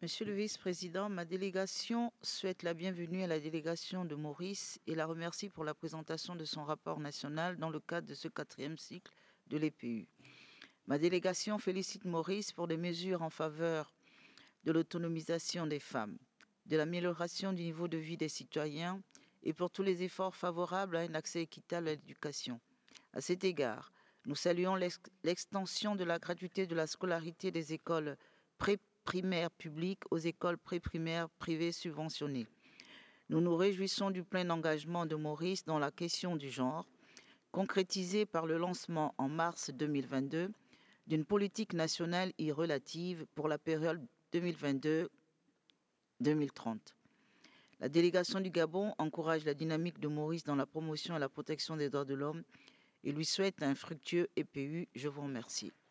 Monsieur le vice-président, ma délégation souhaite la bienvenue à la délégation de Maurice et la remercie pour la présentation de son rapport national dans le cadre de ce 4e cycle de l'EPU. Ma délégation félicite Maurice pour les mesures en faveur de l'autonomisation des femmes, de l'amélioration du niveau de vie des citoyens et pour tous les efforts favorables à un accès équitable à l'éducation. À cet égard, nous saluons l'extension de la gratuité de la scolarité des écoles pré-primaires publiques aux écoles pré-primaires privées subventionnées. Nous nous réjouissons du plein engagement de Maurice dans la question du genre, concrétisé par le lancement en mars 2022 d'une politique nationale y relative pour la période 2022-2030. La délégation du Gabon encourage la dynamique de Maurice dans la promotion et la protection des droits de l'homme et lui souhaite un fructueux EPU. Je vous remercie.